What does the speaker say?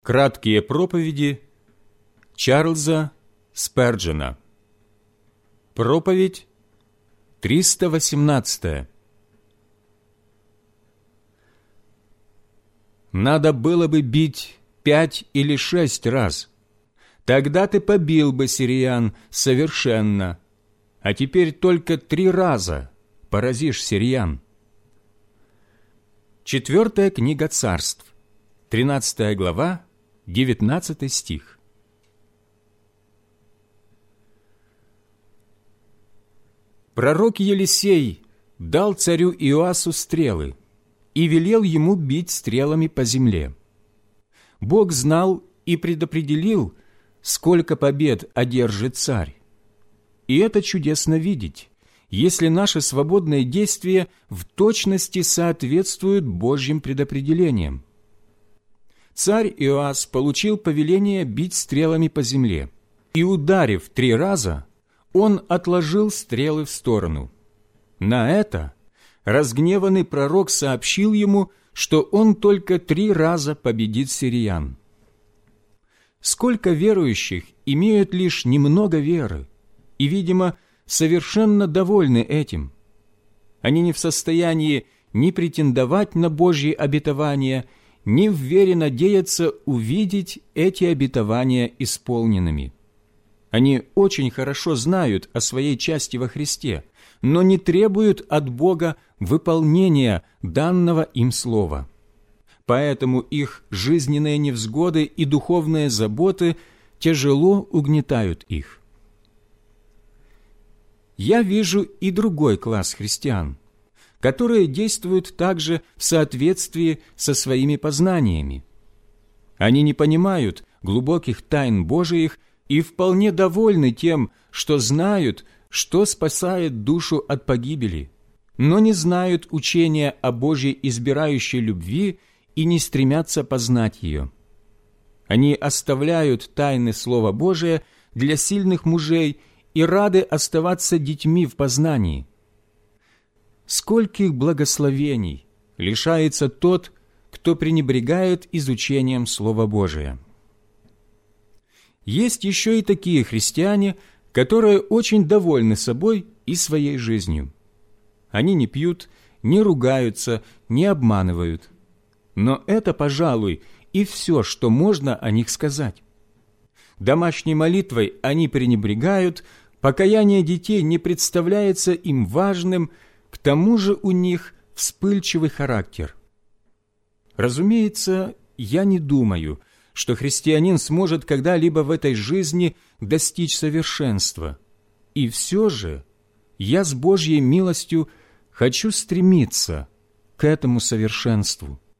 Краткие проповеди Чарльза Сперджена. Проповедь 318. Надо было бы бить 5 или 6 раз. Тогда ты побил бы сириян совершенно. А теперь только 3 раза поразишь сириян. 4 книга Царств, 13 глава, 19 стих. Пророк Елисей дал царю Иоасу стрелы и велел ему бить стрелами по земле. Бог знал и предопределил, сколько побед одержит царь. И это чудесно видеть, если наши свободные действия в точности соответствуют Божьим предопределениям. Царь Иоас получил повеление бить стрелами по земле, и, ударив 3 раза, он отложил стрелы в сторону. На это разгневанный пророк сообщил ему, что он только 3 раза победит сириян. Сколько верующих имеют лишь немного веры и, видимо, совершенно довольны этим. Они не в состоянии ни претендовать на Божьи обетования, ни в вере надеяться увидеть эти обетования исполненными. Они очень хорошо знают о своей части во Христе, но не требуют от Бога выполнения данного им слова. Поэтому их жизненные невзгоды и духовные заботы тяжело угнетают их. Я вижу и другой класс христиан, которые действуют также в соответствии со своими познаниями. Они не понимают глубоких тайн Божиих и вполне довольны тем, что знают, что спасает душу от погибели, но не знают учения о Божьей избирающей любви и не стремятся познать ее. Они оставляют тайны Слова Божия для сильных мужей и рады оставаться детьми в познании. Скольких благословений лишается тот, кто пренебрегает изучением Слова Божия. Есть еще и такие христиане, которые очень довольны собой и своей жизнью. Они не пьют, не ругаются, не обманывают. Но это, пожалуй, и все, что можно о них сказать. Домашней молитвой они пренебрегают, покаяние детей не представляется им важным, к тому же у них вспыльчивый характер. Разумеется, я не думаю, что христианин сможет когда-либо в этой жизни достичь совершенства. И все же я с Божьей милостью хочу стремиться к этому совершенству.